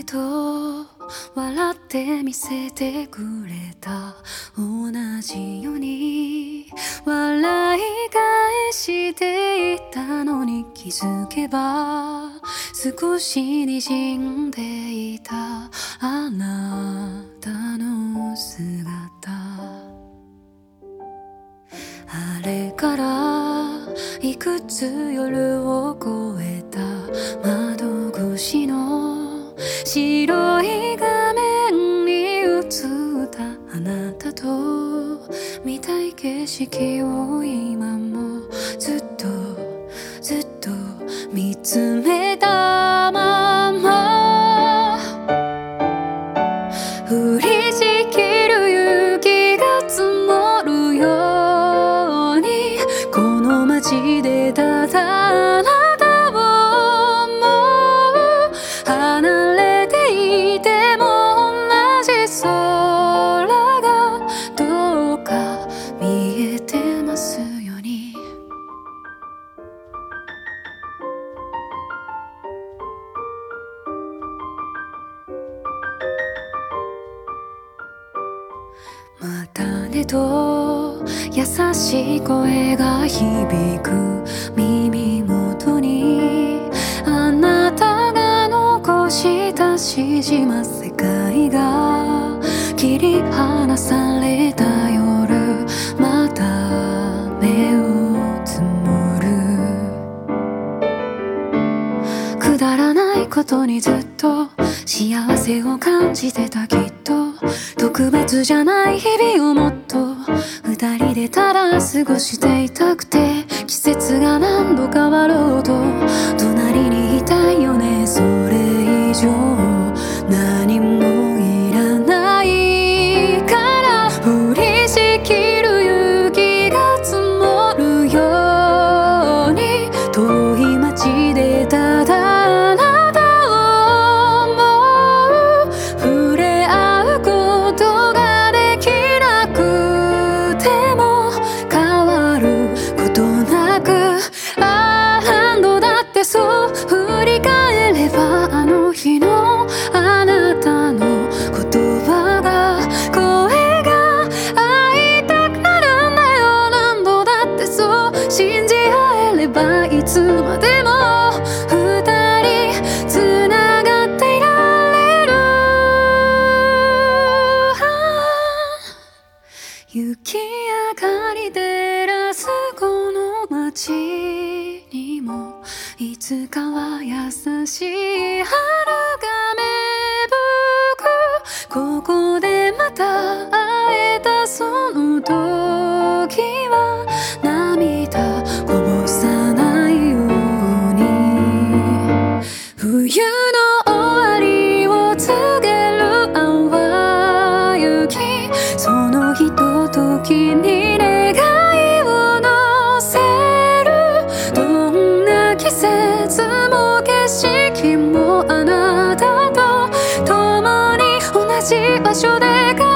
れと笑って見せてくれた。同じように笑い返していたのに気づけば少し滲んでいたあなたの姿。あれからいくつ夜を越えた窓越しの白い画面に映ったあなたと見たい景色を今もずっと見つめたまま。降りしきる雪が積もるようにこの街でただあなたを思う。離れていても同じ空がどうか見えてますように。またねと優しい声が響く耳元にあなたが残した指示ま世界が切り離された夜また目をつむる。くだらないことにずっと幸せを感じてた。きっと特別じゃない日々をもっと二人でただ過ごしていたくて。季節が何度変わろうと隣にいたいよね。それ以上何もいらないから降りしきる雪が積もるように遠い街でただあなたを思う。触れ合うことができなくても変わることなく何度だってそう振り返ればあの日のあなたの言葉が声が会いたくなるんだよ。何度だってそう信じ合えればいつまでも二人つながっていられる。雪明かり照らすこの街にもいつかは優しい春が芽吹く。ここでまた会えたその時は涙こぼさないように。冬の終わりを告げる淡雪そのひとときに願いを乗せる。どんな季節も景色もあなたと共に同じ場所で